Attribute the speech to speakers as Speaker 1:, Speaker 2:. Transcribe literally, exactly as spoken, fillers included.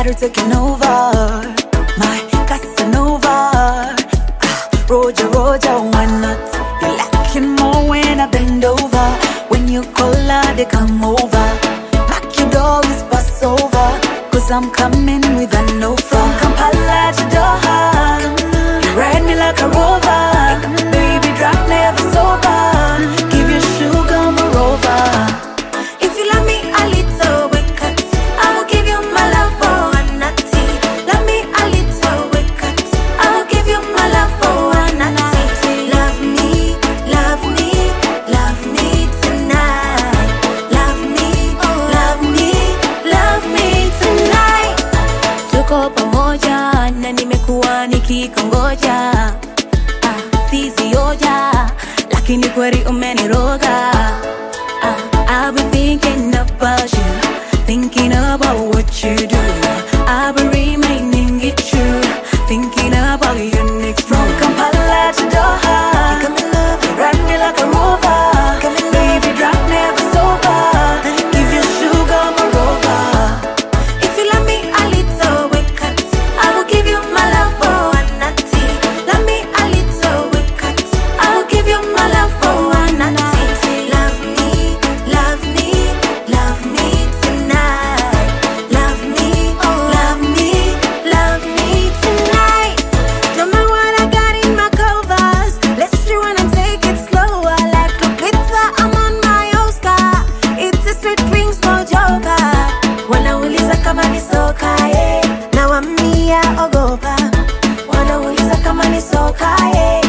Speaker 1: her taking over, my Casanova. Ah, Roger, Roger, why not? You're lacking more when I bend over. When you call her, they come over. Knock your door, is pass over. Cause I'm coming with an offer. From Kampala to Doha, you ride me like a rover. Baby, drop never sober. Give you sugar, moreover. If you love me a little wicked, I will give you my love for a natty. Love me a little wicked, I will give you my love for a natty. Love me, love me, love me tonight. Love me, love me, love me tonight. Tuko pamoja na nimekuwa nikikongoja. Ah, sisi hoja, lakini kweli umeniroga. Ah, I've been thinking about you, thinking about what you do. I've been remaining it true, thinking about your next from Kampala to Doha. You come in love, you ride me like a rover. Come in, baby, drop never sober. Give you sugar, moreover. If you love me a little wicked, I will give you my love for a natty. Love me a little wicked, I will give you my love for a natty. Love me, love me, love me tonight. Love me, love me, love me tonight. Don't mind what I got in my covers. Let's rewind and take it slower. Like Lupita, I'm on my Oscar. It's a sweet drinks, no joker. Wanauliza kama ni soka, yeah. Na wamia ogopa. Wanauliza kama ni soka, yeah.